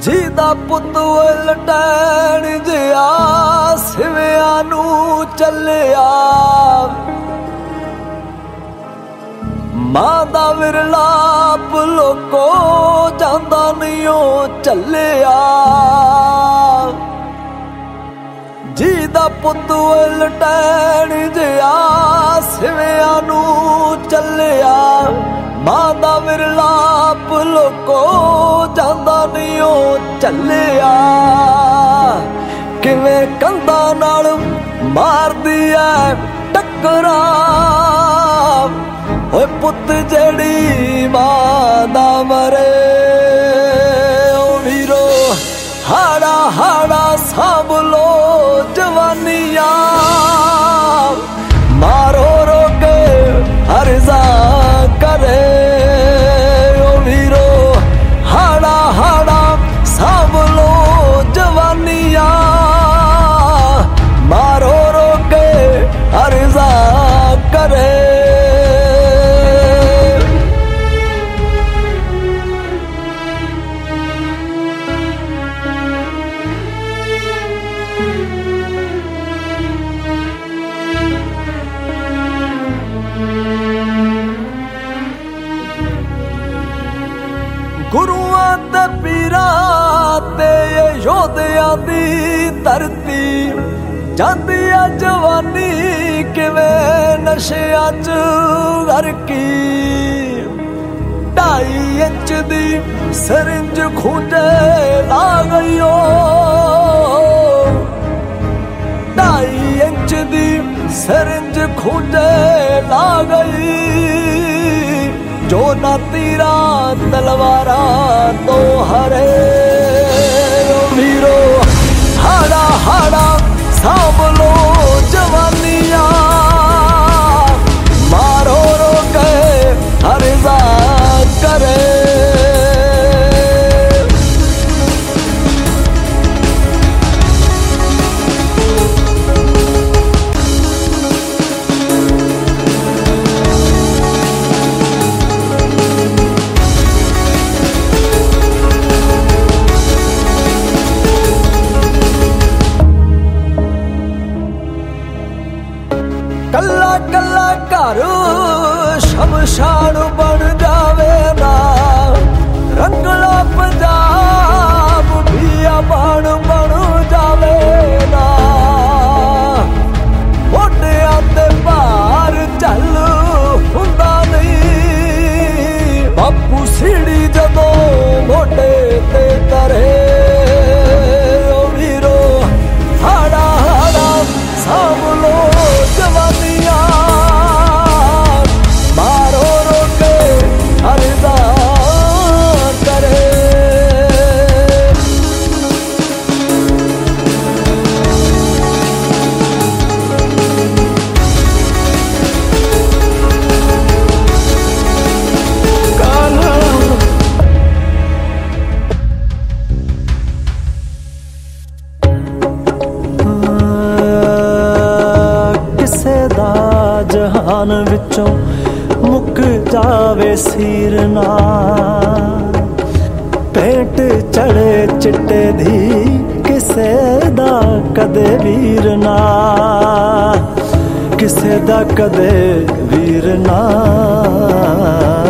ਜਿਹਦਾ ਪੁੱਤ ਲਟੈਣ ਜਿਆ ਸਿਵਿਆਂ ਨੂੰ ਚੱਲਿਆ, ਮਾਂ ਦਾ ਵਿਰਲਾਪ ਲੋਕੋ ਜਾਂਦਾ ਨਹੀਂ ਉਹ ਚੱਲਿਆ। ਜਿਹਦਾ ਪੁੱਤ ਲਟੈਣ ਜਿਆ ਸਿਵਿਆਂ ਨੂੰ ਚੱਲਿਆ, ਮਾਂ ਦਾ ਵਿਰਲਾਪ ਲੋਕੋ ਜਾਂਦਾ ਨਹੀਂ ਉਹ ਚੱਲਿਆ। ਕਿਵੇਂ ਕੰਧਾਂ ਨਾਲ ਮਾਰਦੀ ਐ ਟੱਕਰਾਂ, ਓਏ ਪੁੱਤ ਜਿਹੜੀ ਮਾਂ ਦਾ ਮਰੇ, ਓ ਵੀਰੋ ਹਾੜਾ ਹਾੜਾ ਸਾਂਭ ਲੋ ਜਵਾਨੀਆਂ, ਮਾਰੋ ਰੋ ਕੇ ਅਰਜ਼ਾ ਕਰੇ, ਓ ਵੀਰੋ ਹਾੜਾ ਹਾੜਾ ਸਾਂਭ ਲੋ ਜਵਾਨੀਆਂ, ਮਾਰੋ ਰੋ ਕੇ ਅਰਜ਼ਾ ਕਰੇ। ਗੁਰੂਆਂ ਤੇ ਪੀਰਾਂ ਤੇ ਯੋਧਿਆਂ ਦੀ ਧਰਤੀ, ਜਾਂਦੀ ਆ ਜਵਾਨੀ ਕਿਵੇਂ ਨਸ਼ਿਆਂ ਚ ਗਰਕੀ। 2.5 ਇੰਚ ਦੀ ਸਰਿੰਜ ਖੂੰਜੇ ਲਾ ਗਈਓ, 2.5 ਇੰਚ ਦੀ ਸਰਿੰਜ ਖੂੰਜੇ ਲਾ ਗਈ। ਜੋ ਨਾ ਤੀਰਾਂ ਤਲਵਾਰਾਂ ਤੋਂ ਹਰੇ, ਓ ਵੀਰੋ ਹਾੜਾ ਹਾੜਾ ਸਾਂਭ ਲੋ ਜਵਾਨੀਆਂ, ਮਾਰੋ ਰੋ ਕੇ ਅਰਜ਼ਾ ਕਰੇ। ਕੱਲਾ ਕੱਲਾ ਘਰ ਸ਼ਮਸ਼ਾਨ ਬਣ ਜਾਵੇ ਨਾ, ਰੰਗਲਾ ਪੰਜਾਬ ਬਿਆਬਾਨ ਬਣ ਜਾਵੇ ਨਾ। ਮੋਢਿਆਂ ਤੇ ਭਾਰ ਚੱਲ ਹੁੰਦਾ ਨਹੀਂ, ਬਾਪੂ ਸੀੜੀ ਜਦੋਂ ਮੋਢੇ ਤੇ ਧਰੇ, ਓ ਵੀਰੋ ਹਾੜਾ ਹਾੜਾ ਸਾਂਭ ਲੋ ਜਵਾਨੀਆਂ, ਮਾਰੋ ਰੋ ਕੇ ਅਰਜ਼ਾ ਕਰੇ। ਜਹਾਨ ਵਿੱਚੋਂ ਮੁੱਕ ਜਾਵੇ ਸੀਰ ਨਾ, ਪੇਟ ਚੜੇ ਚਿੱਟੇ ਦੀ ਕਿਸੇ ਦਾ ਕਦੇ ਵੀਰ ਨਾ, ਕਿਸੇ ਦਾ ਕਦੇ ਵੀਰ ਨਾ।